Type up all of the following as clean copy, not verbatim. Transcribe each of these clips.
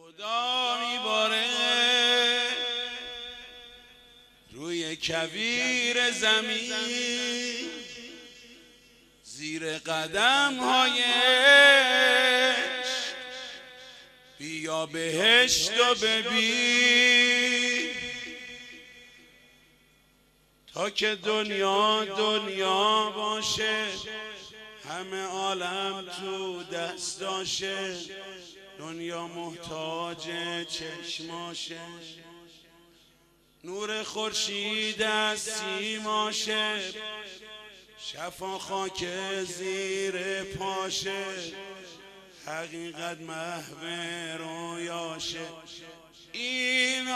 خدا میباره روی کویر زمین، زیر قدم هایش بیا بهشت و ببین، تا که دنیا دنیا باشه همه عالم تو دستاشه، دنیا محتاج چشماشه، نور خورشید از سیماشه، شفا خاک زیر پاشه، حقیقت محو رویاشه. این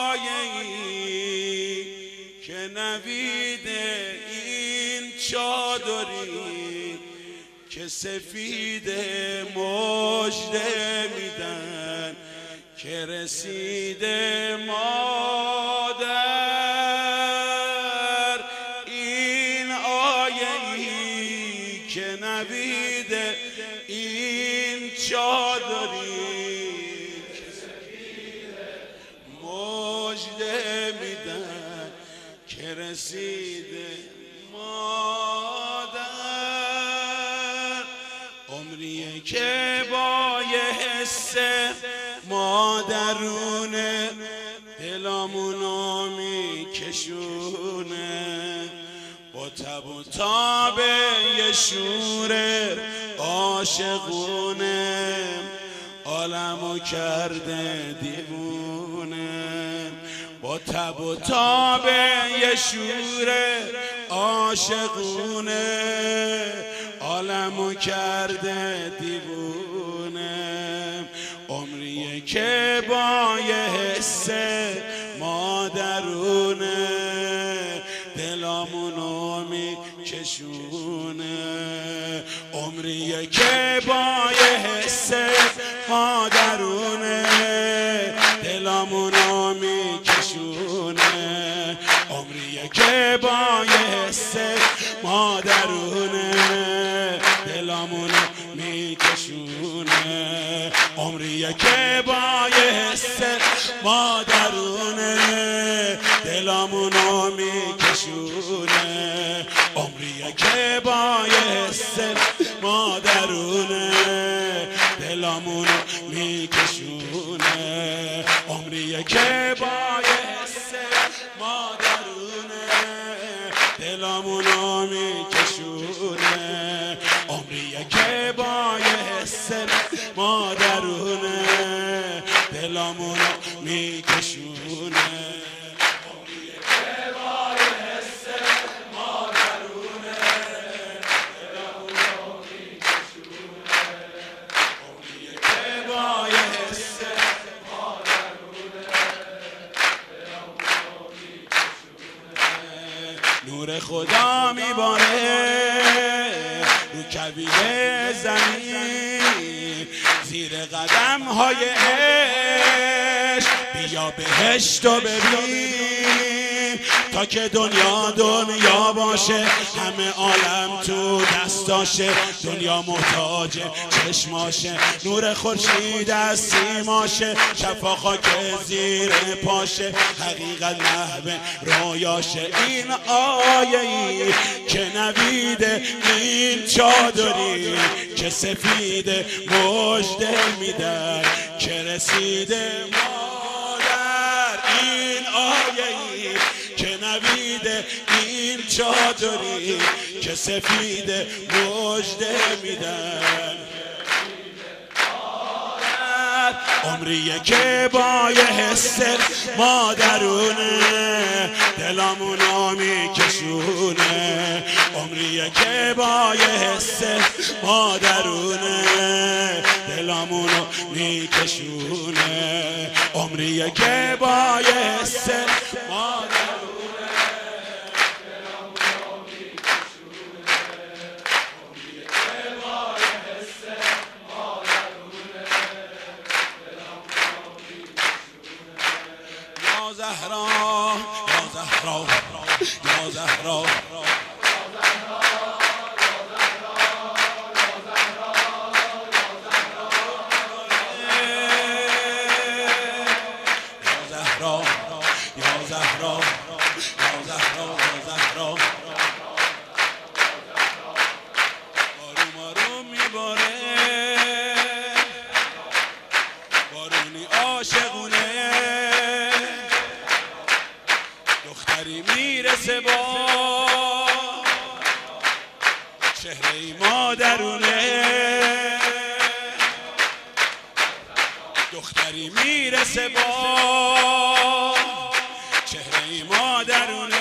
آیه‌ای که نویده این چادری که سفیده مژده میدن که رسیده مادر. این آیه‌ای که نویده این چادری که سفیده مژده میدن که رسیده مادر. عمریه که با یه حس مادرونه دلامونو میکشونه، با تب و تاب یه شور عاشقونه عالمو کرده دیوونه. با تب و تاب یه شور عاشقونه عالمو کرده دیوونه. عمریه که با یه حس مادرونه دلامونو میکشونه. عمریه که با یه حس مادرونه دلامونو میکشونه. عمریه که با یه حس مادرونه دلامونو میکشونه. عمریه که با یه حس مادرونه دلامونو میکشونه. عمریه که با یه حس مادرونه دلامونو میکشونه. عمریه که با یه حس مادرونه دلامونو میکشونه. عمریه که با یه حس مادرونه دلامونو میکشونه. عمریه که با یه حس مادرونه دلامونو میکشونه. عمریه که با یه حس مادرونه دلامونو میکشونه. نور خدا میباره رو کویر زمین، زیر قدم های عشق بیا بهشت و ببین، تا که دنیا دنیا باشه همه عالم تو دستاشه، دنیا محتاج چشماشه، نور خورشید از سیماشه، شفا خاک زیر پاشه، حقیقت محو رویاشه. این آیه‌ای که نویده این چادری که سفیده مژده میدن که رسیده مادر. این آیه‌ای که نویده این چادری که سفیده مژده میدن. عمریه که با یه حس مادرونه دلامونو میکشونه. عمریه که با یه حس مادرونه دلامونو میکشونه. عمریه که با یه حس مادرونه دلامونو میکشونه. عمریه که با یه حس مادرونه دلامونو میکشونه. یا زهرا یا زهرا یا زهرا بارونی عاشقونه دختری میرسه با چهره مادرونه دختری میرسه با چهره مادرونه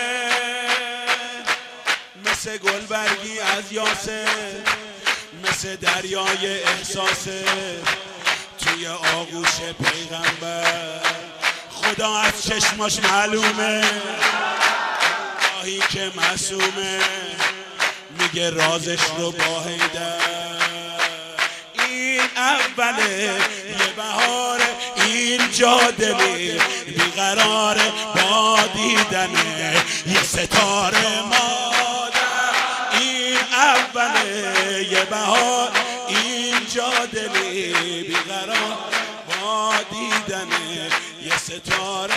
مثل گلبرگی از یاسه مثل دریای احساسه توی آغوش پیغمبر خدا از چشماش معلومه راهی که معصومه میگه رازش رو با حیدر این اوله یه بهاره اینجا دلی بیقراره با دیدنه یه ستاره مادر این اوله یه بهار اینجا دلی بیقرار با دیدنه یه ستاره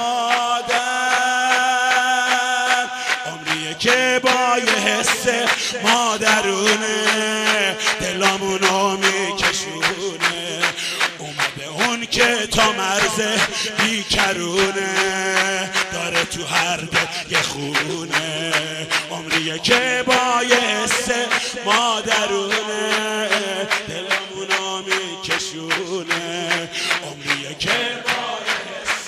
مادر عمریه که با یه حس مادرونه دلامونو میکشونه اومده اون که تا مرز بیکرونه داره تو هر دل یه خونه عمریه که با یه حس مادرونه دلامونو میکشونه عمریه که با یه حس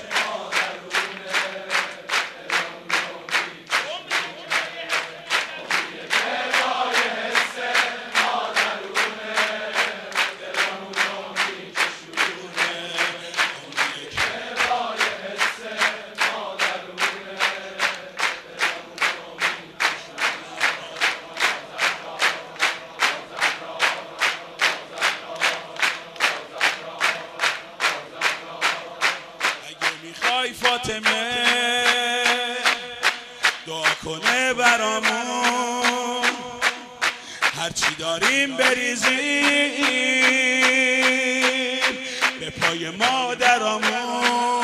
فاطمه دعا کنه برامون هرچی داریم بریزیم به پای مادرامون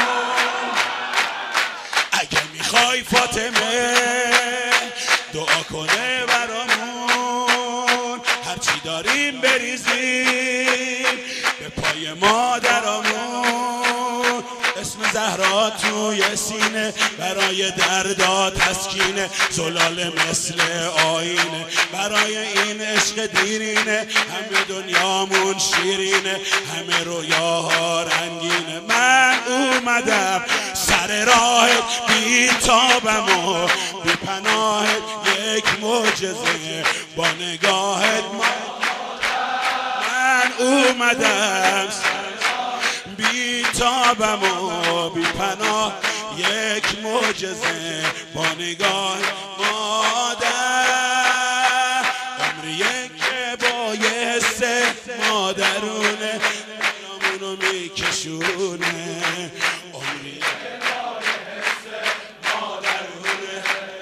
اگه میخوای فاطمه دعا کنه برامون هرچی داریم بریزیم به پای مادرامون اسم زهرا توی سینه برای دردا تسکینه زلال مثل آینه برای این عشق دیرینه همه دنیامون شیرینه همه رویاها رنگینه من اومدم سر راهت بی تابم و بی پناهت یک معجزه با نگاهت من اومدم بی تابم و بی پناه یک معجزه با نگاه مادر عمریه که با یه حس مادرونه دلامونو میکشونه عمریه که با یه حس مادرونه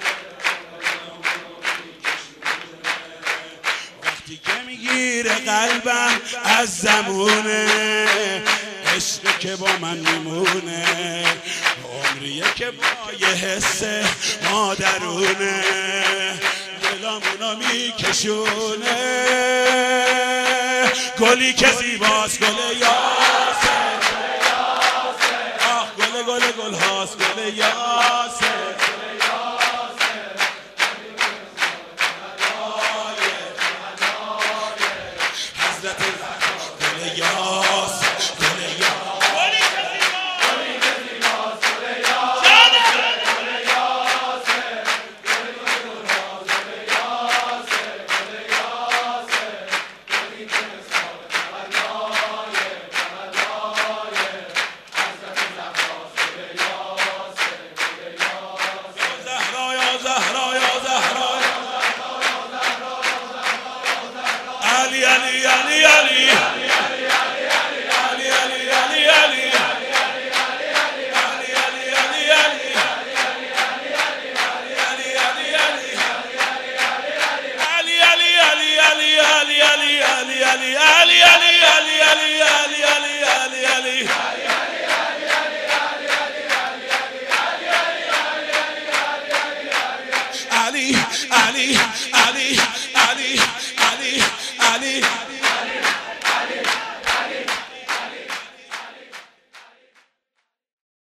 وقتی که میگیره قلبم از زمونه عشقی که با من میمونه عمریه که با یه حس مادرونه دلامونو میکشونه گلی که زیباست گل یاسر آه گل گل گل هاست گل یاسر حضرت گل یاسر Ali Ali Ali Ali Ali